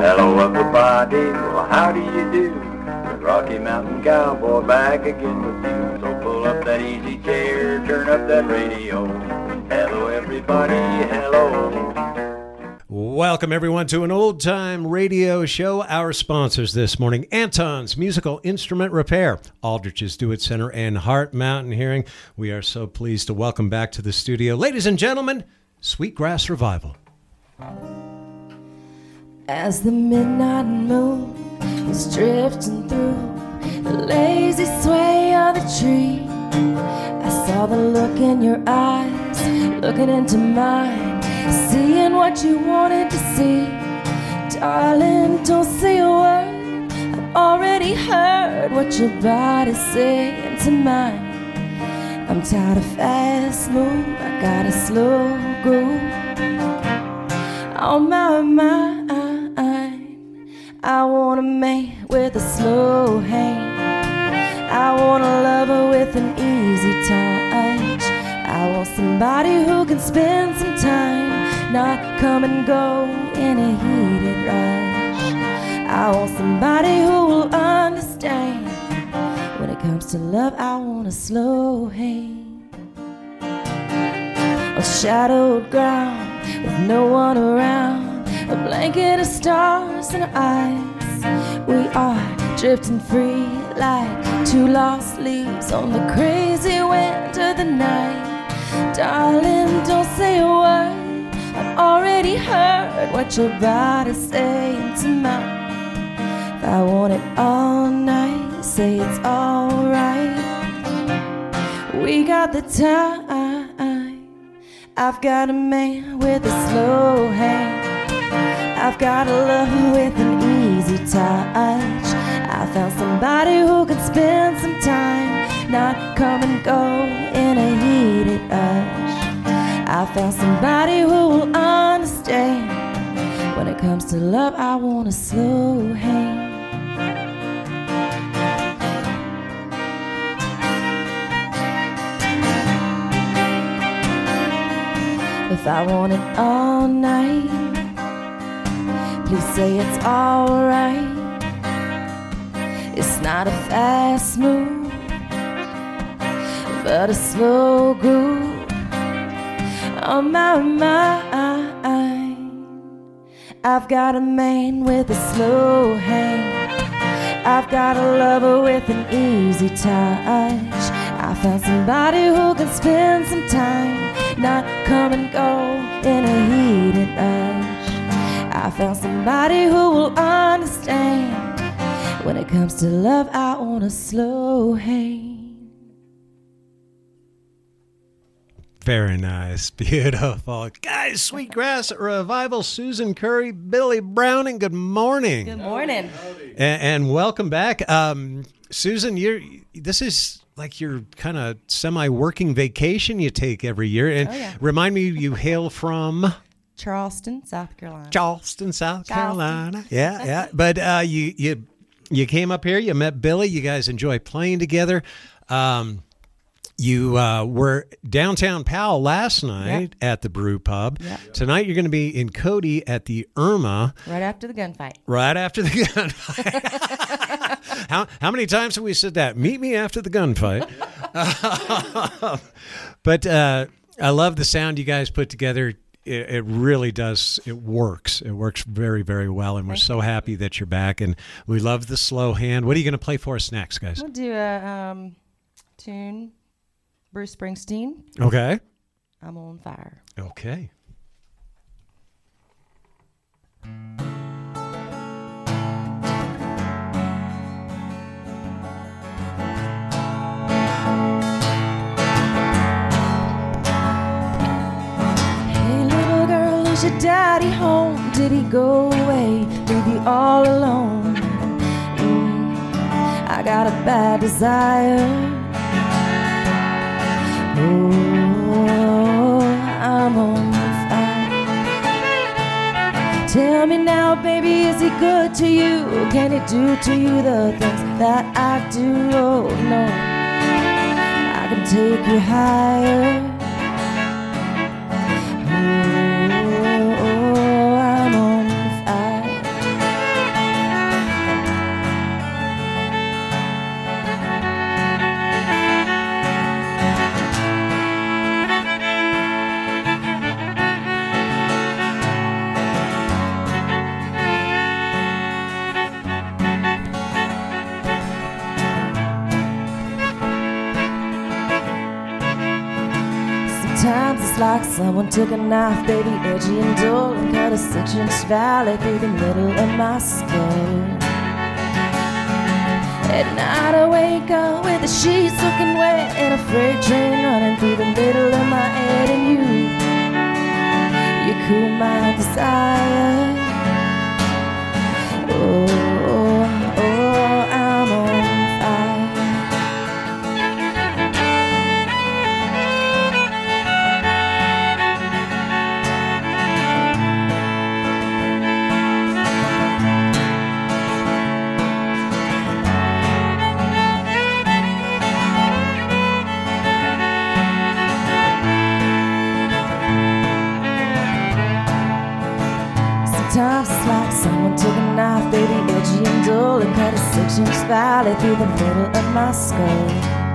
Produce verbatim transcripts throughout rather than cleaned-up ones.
Hello everybody, well how do you do? The Rocky Mountain Cowboy back again with you. So pull up that easy chair, turn up that radio. Hello everybody, hello. Welcome everyone to an old time radio show. Our sponsors this morning, Anton's Musical Instrument Repair, Aldrich's Do It Center, and Heart Mountain Hearing. We are so pleased to welcome back to the studio, ladies and gentlemen, Sweetgrass Revival. As the midnight moon is drifting through the lazy sway of the tree, I saw the look in your eyes, looking into mine, seeing what you wanted to see. Darling, don't say a word, I've already heard what your body's saying to mine. I'm tired of fast move, I got a slow groove. On my mind, I want a man with a slow hand. I want a lover with an easy touch. I want somebody who can spend some time, not come and go in a heated rush. I want somebody who will understand. When it comes to love, I want a slow hand. On shadowed ground with no one around, a blanket of stars and eyes. We are drifting free like two lost leaves on the crazy wind of the night. Darling, don't say a word, I've already heard what your body's saying to mine. If I want it all night, say it's alright. We got the time. I've got a man with a slow hand. I've got a lover with an easy touch. I found somebody who can spend some time, not come and go in a heated rush. I found somebody who will understand. When it comes to love, I want a slow hand. If I want it all night, please say it's alright. It's not a fast move, but a slow groove. On my mind, I've got a man with a slow hand. I've got a lover with an easy touch. I found somebody who can spend some time, not come and go in a heated rush. I found somebody who will understand. When it comes to love, I want a slow hand. Very nice. Beautiful. Guys, Sweetgrass Revival, Susan Curry, Billy Browning, good morning. Good morning. And, and welcome back. Um, Susan, you're this is like your kind of semi-working vacation you take every year. And oh, yeah. Remind me, you hail from... Charleston, South Carolina. Charleston, South Charleston. Carolina. Yeah, yeah. But uh, you you you came up here. You met Billy. You guys enjoy playing together. Um, you uh, were downtown Powell last night yep. at the Brew Pub. Yep. Tonight you're going to be in Cody at the Irma. Right after the gunfight. Right after the gunfight. how how many times have we said that? Meet me after the gunfight. uh, but uh, I love the sound you guys put together. It, it really does. It works. It works very, very well. And we're so happy that you're back. And we love the slow hand. What are you going to play for us next, guys? We'll do a um, tune, Bruce Springsteen. Okay. I'm on fire. Okay. Is your daddy home? Did he go away? Leave you all alone? Mm, I got a bad desire. Oh, I'm on fire. Tell me now, baby, is he good to you? Can he do to you the things that I do? Oh no, I can take you higher. like someone took a knife, baby, edgy and dull, and cut a six-inch valley through the middle of my skull. At night I wake up with the sheets soaking wet and a freight train running through the middle of my head, and you, you cool my desire. Oh, oh, oh, I'm on fire. Sometimes it's like someone took a knife, baby, edgy and dull, and cut a six-inch valley through the middle of my skull.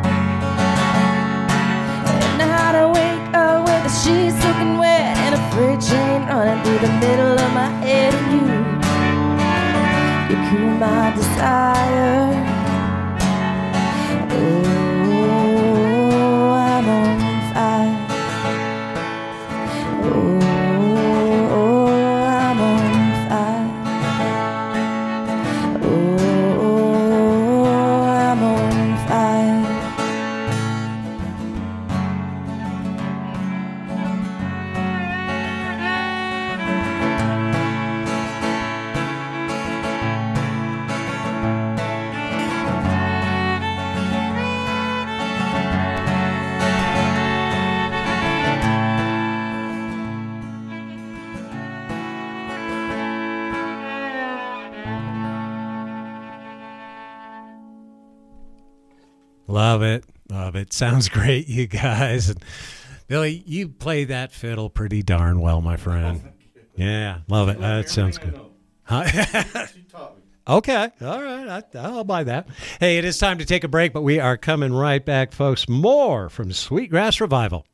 At night I wake up with the sheets soaking wet and a freight train running through the middle of my head, and you, you cool my desire. Oh, I'm on fire. Oh, Love it. Love it. Sounds great, you guys. And Billy, you play that fiddle pretty darn well, my friend. Yeah, love it. That sounds good. Huh? She taught me. Okay. All right. I, I'll buy that. Hey, it is time to take a break, but we are coming right back, folks. More from Sweetgrass Revival.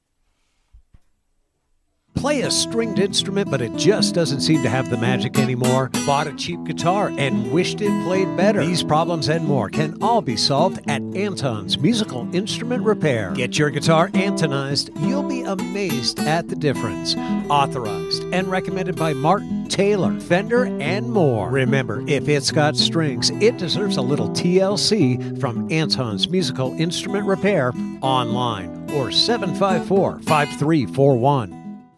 Play a stringed instrument, but it just doesn't seem to have the magic anymore. Bought a cheap guitar and wished it played better. These problems and more can all be solved at Anton's Musical Instrument Repair. Get your guitar Antonized. You'll be amazed at the difference. Authorized and recommended by Martin, Taylor, Fender, and more. Remember, if it's got strings, it deserves a little T L C from Anton's Musical Instrument Repair online or seven five four, five three four one.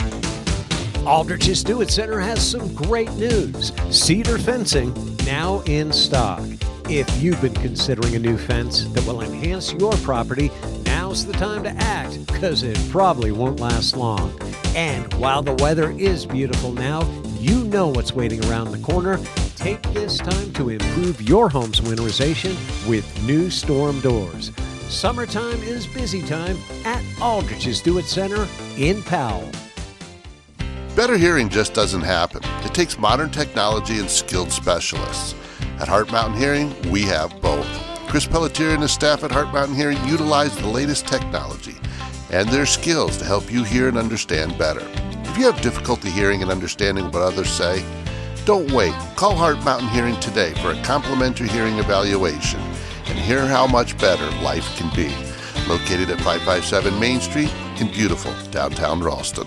Aldrich's Do It Center has some great news. Cedar fencing now in stock. If you've been considering a new fence that will enhance your property, now's the time to act, because it probably won't last long. And while the weather is beautiful now, you know what's waiting around the corner. Take this time to improve your home's winterization with new storm doors. Summertime is busy time at Aldrich's Do It Center in Powell. Better hearing just doesn't happen. It takes modern technology and skilled specialists. At Heart Mountain Hearing, we have both. Chris Pelletier and his staff at Heart Mountain Hearing utilize the latest technology and their skills to help you hear and understand better. If you have difficulty hearing and understanding what others say, don't wait. Call Heart Mountain Hearing today for a complimentary hearing evaluation and hear how much better life can be. Located at five five seven Main Street in beautiful downtown Ralston.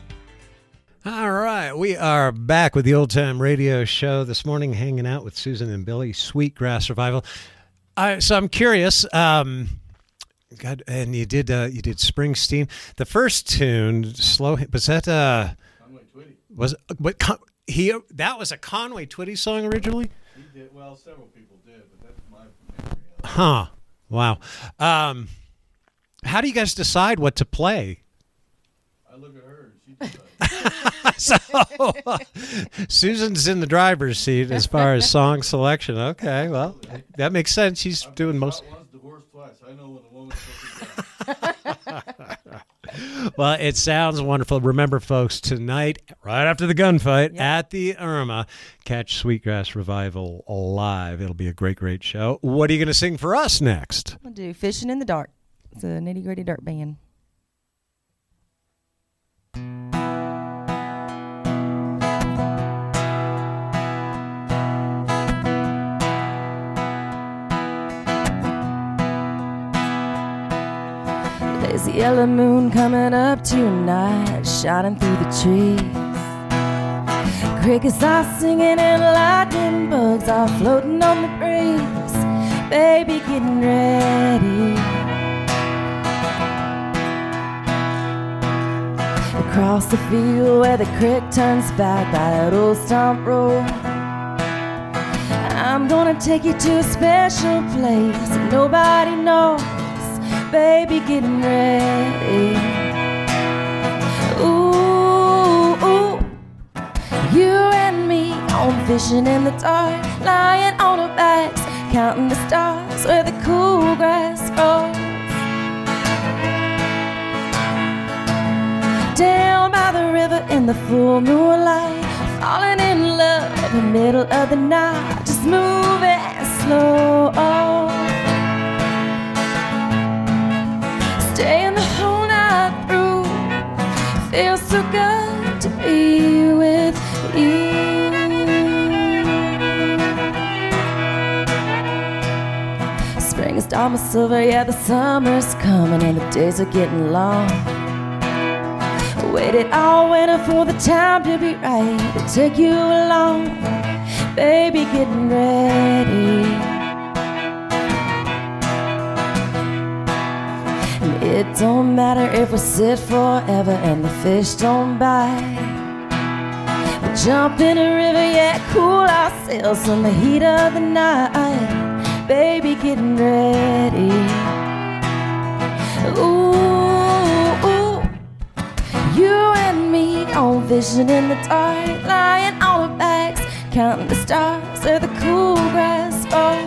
All right, we are back with the Old Time Radio Show this morning, hanging out with Susan and Billy, Sweetgrass Revival. Uh, so I'm curious, um, God, and you did uh, you did Springsteen. The first tune, "Slow," was that uh, Conway Twitty? Was what Con- he that was a Conway Twitty song originally? He did. Well, several people did, but that's my memory of it. Huh. Wow. Um, how do you guys decide what to play? I look at her and she decides. So Susan's in the driver's seat as far as song selection. Okay, well, that makes sense. She's I've doing been most. shot once, divorced twice. I know when a woman's supposed to Well, it sounds wonderful. Remember, folks, tonight, right after the gunfight Yep. at the Irma, catch Sweetgrass Revival live. It'll be a great, great show. What are you going to sing for us next? I'm going to do Fishing in the Dark. It's a Nitty Gritty Dirt Band. Lazy yellow moon coming up tonight, shining through the trees. Crickets are singing and lightning bugs are floating on the breeze. Baby, getting ready. Across the field where the creek turns back by that old stump road, I'm gonna take you to a special place that nobody knows. Baby, getting ready. Ooh, ooh. You and me on fishing in the dark, lying on our backs, counting the stars where the cool grass grows. Down by the river in the full moonlight, falling in love in the middle of the night, just moving slow. Staying the whole night through, feels so good to be with you. Spring is almost silver, yeah, the summer's coming and the days are getting long. Waited all winter for the time to be right to take you along. Baby, getting ready. And it don't matter if we sit forever and the fish don't bite. We'll jump in a river, yeah, cool ourselves from the heat of the night. Baby, getting ready. Ooh, ooh. You and me on vision in the dark, lying on our backs, counting the stars where the cool grass grows.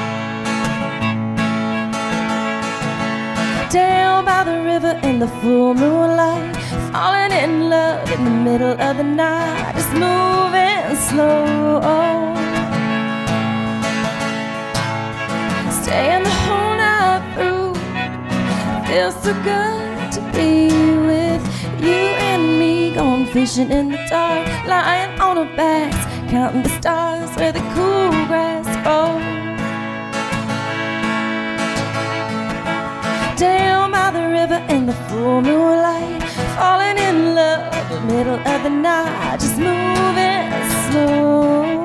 Down by the river in the full moonlight, falling in love in the middle of the night, just moving slow. Staying the whole night through, feels so good to be with you and me, going fishing in the dark, lying on our backs, counting the stars where the cool grass grows. Down by the river in the full moonlight, falling in love in the middle of the night, just moving slow.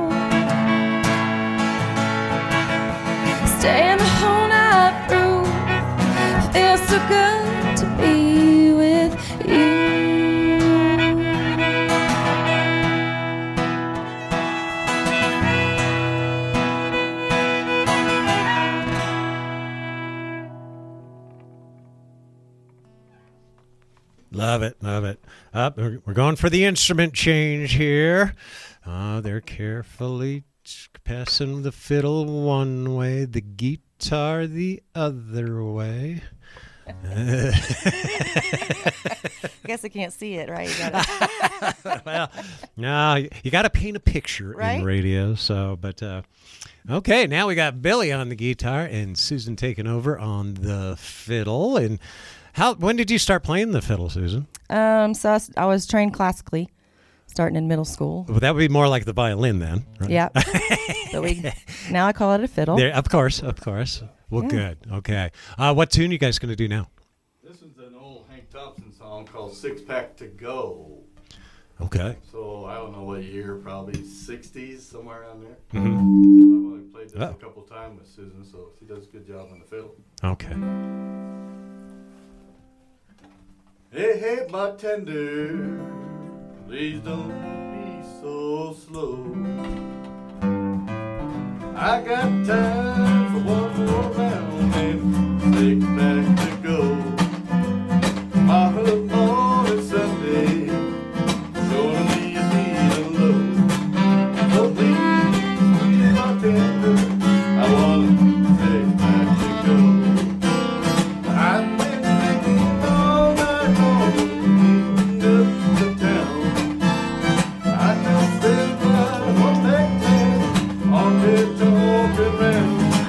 Staying the whole night through, feels so good to be with you. Love it, love it. Up, we're we're going for the instrument change here. Uh, they're carefully passing the fiddle one way, the guitar the other way. I guess I can't see it, right? You gotta... Well, no, you got to paint a picture Right? in radio. So, but uh, okay, now we got Billy on the guitar and Susan taking over on the fiddle. And how? When did you start playing the fiddle, Susan? Um, so I was, I was trained classically, starting in middle school. Well, that would be more like the violin then, right? Yeah. So we now I call it a fiddle. There, of course, of course. Well, Yeah. good. Okay. Uh, what tune you guys going to do now? This is an old Hank Thompson song called Six Pack to Go. Okay. So I don't know what year, probably sixties, somewhere around there. Mm-hmm. So I've only played this Oh. a couple times with Susan, so she does a good job on the fiddle. Okay. Hey, hey, bartender, please don't be so slow. I got time for one more round and six back to go. My hook on a Sunday, showing me a feeling low. So please, please, bartender, I want six back to go. I've been drinking all night long, up to town. I just said I want that town on the talking round.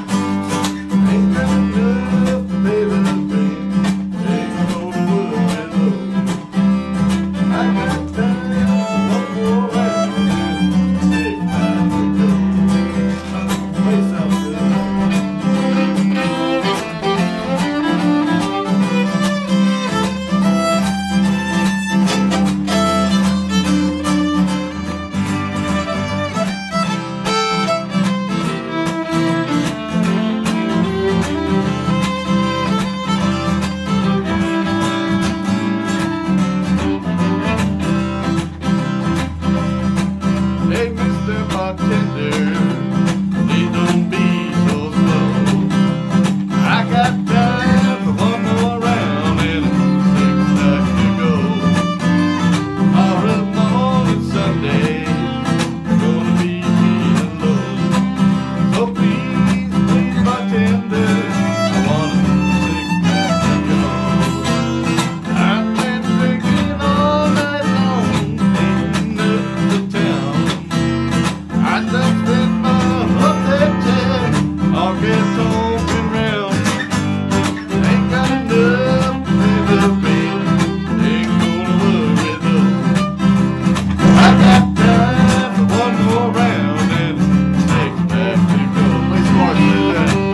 bartender, please don't be so slow. I got time for one more round and six pack to go. Tomorrow morning, Sunday, gonna be feeling low. So please, please, bartender, I want a six pack to go. I've been drinking all night long, ain't up the town. I done spent my hotel check, all get talking round. Ain't got enough to pay the rent, ain't gonna worry though. I got time for one more round and six pack to go. Play some more, do that.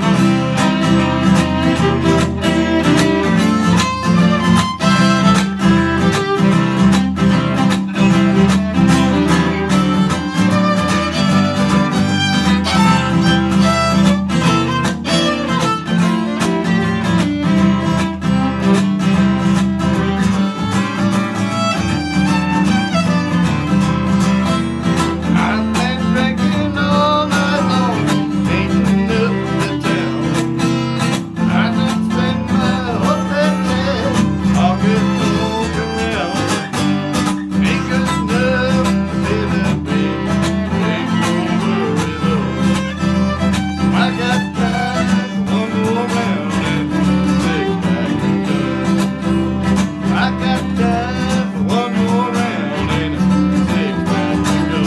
I've been drinking all night long, ain't up the town. I done spent my hotel check, all get talking round. Ain't got enough to pay the rent, ain't gonna worry though. I got time for one more round and six pack to go. I got time for one more round and six pack to go.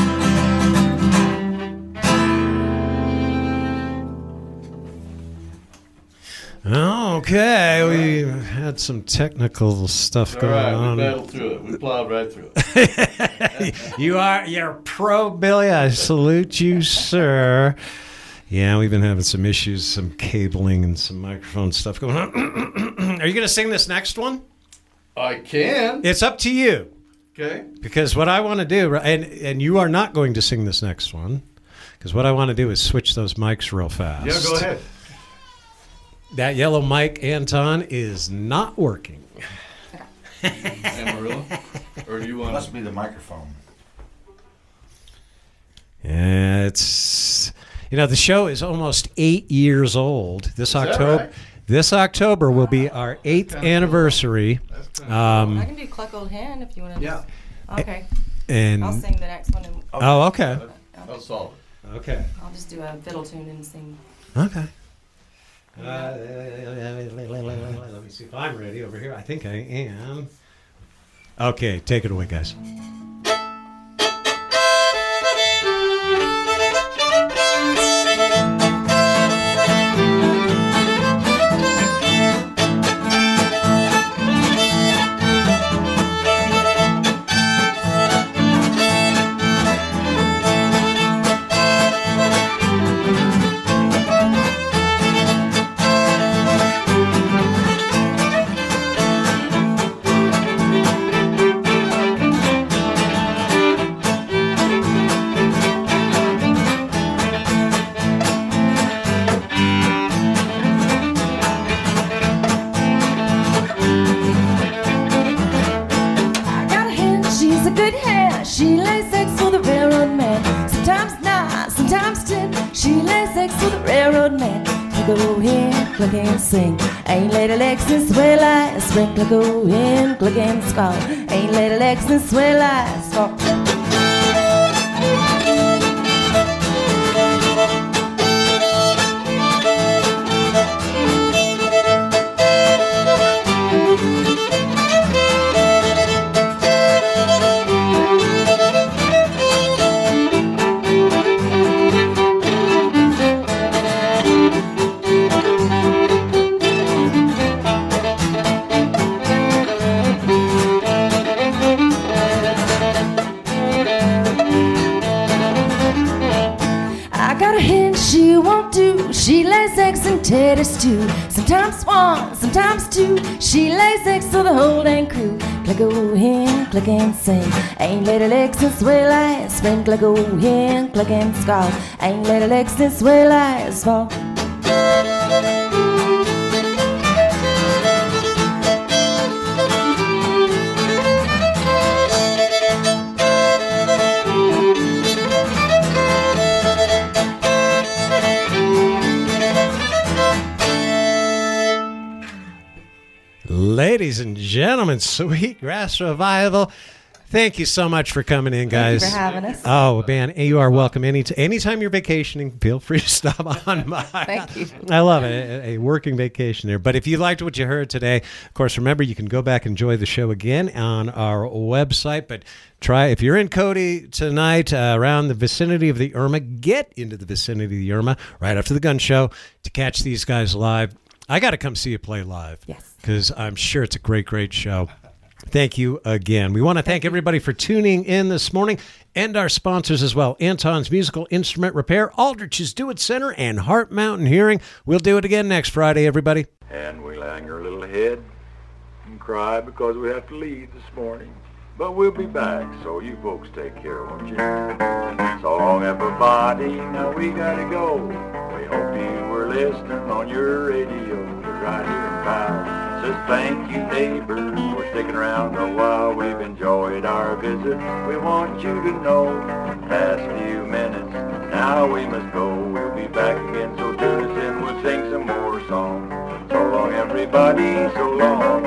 Okay, we had some technical stuff All going right, we on. battled through it. We plowed right through it. You are you're pro Billy. I salute you, sir. Yeah, we've been having some issues, some cabling and some microphone stuff going on. Are you going to sing this next one? I can. It's up to you. Okay. Because what I want to do, and and you are not going to sing this next one, because what I want to do is switch those mics real fast. Yeah, go ahead. That yellow mic, Anton, is not working. Amarillo? Or do you want Must to? be the microphone. Yeah, it's you know the show is almost eight years old. This that October, right? this October will be our eighth kinda cool. anniversary. That's kinda I Um, can do Cluck Old Hen if you want to. Yeah. Okay. and I'll sing the next one, and oh, okay, That's solid. okay, I'll just do a fiddle tune and sing. okay. Uh, let me see if I'm ready over here. I think I am. Okay, take it away, guys. I got a hen, she's a good hen. She lays eggs for the railroad man. Sometimes nine, sometimes ten. She lays eggs for the railroad man. Click go hen, click and sing. Ain't laid her legs since well I spring. Click go hen, click and squall. Ain't laid her legs since well I fall. I got a hen, she won't do. She lays eggs and taters too. Sometimes one, sometimes two. She lays eggs for the whole dang crew. Click go hen, click and sing. Ain't laid her legs since well last spring. Click go hen, click and squall. Ain't laid her legs since well last fall. Ladies and gentlemen, Sweetgrass Revival. Thank you so much for coming in, guys. Thank you for having us. Oh, man, you are welcome. Any t- anytime you're vacationing, feel free to stop on by. Thank you. I love it, a, a working vacation there. But if you liked what you heard today, of course, remember, you can go back and enjoy the show again on our website. But try, if you're in Cody tonight, uh, around the vicinity of the Irma, get into the vicinity of the Irma right after the gun show to catch these guys live. I got to come see you play live. Yes. Because I'm sure it's a great, great show. Thank you again. We want to thank everybody for tuning in this morning and our sponsors as well. Anton's Musical Instrument Repair, Aldrich's Do It Center, and Heart Mountain Hearing. We'll do it again next Friday, everybody. And we'll hang our little head and cry because we have to leave this morning. But we'll be back, so you folks take care, won't you? So long, everybody. Now we gotta go. We hope you were listening on your radio. We're right here in Powell. Says thank you, neighbors, for sticking around a while. We've enjoyed our visit. We want you to know, past few minutes, now we must go. We'll be back again, so tune us in. We'll sing some more songs. So long, everybody. So long.